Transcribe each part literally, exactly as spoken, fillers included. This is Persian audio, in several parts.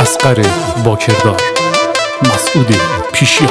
اصغر باکردار، مسعود پیشیار.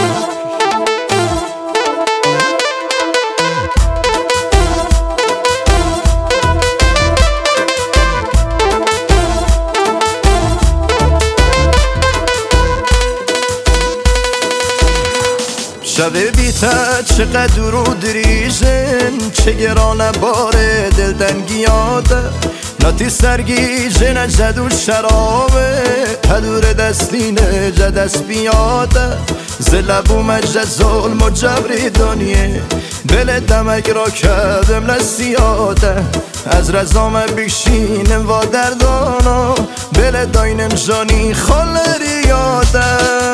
شب بیتا چقدر درود ریزن، چه گرانه باره دلتنگیاده. ناتی سرگی جنه جدو شرابه، هدور دستینه جدست بیاده. زلبو مجد ظلم و جبری دنیه، بل دمک را کدم لسیاده. از رزام بیشینم و دردانا، بل داینم جانی خالریاده.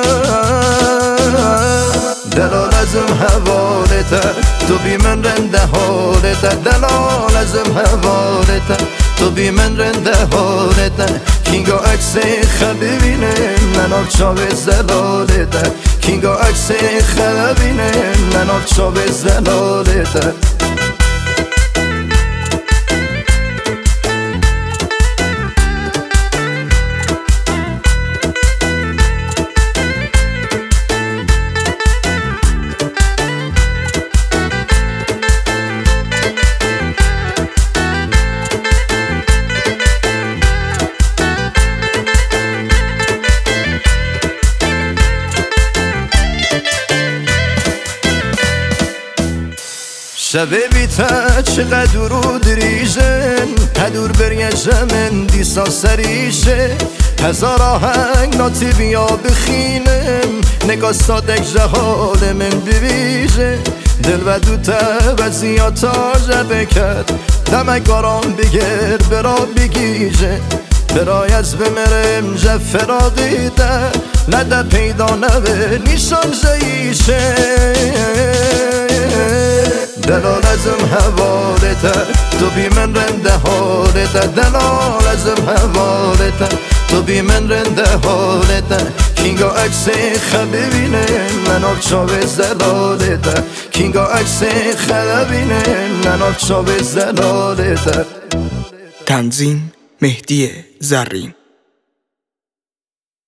دلال ازم حوالته تو بی من رنده حالته. دلال ازم حوالته تو بی من رنده حالته. کینگا عکس خل ببینه من آب چاوه زلالته. کینگا عکس خل ببینه من آب چاوه زلالته. شب بیتا چقدر درود ریزن، هدور بریه جمن دیسا سریشه. هزار آهنگ ناتی بیا بخینم، نگاه صادق جهال من ببیشه. دل و دوتا و زیاتا جبه کرد، دمک باران بگر برا بگیجه. برای از بمرم جب فراقی ده، لده پیدا نوه نیشان زیشه. دلال ازم حوالته تو بی من رنده حالته. دلال ازم حوالته تو بی من رنده حالته. کینگا عکس خل ببینه من آب چاوه زلالته. کینگا عکس خل ببینه من آب چاوه زلالته. تنظیم مهدی زرین.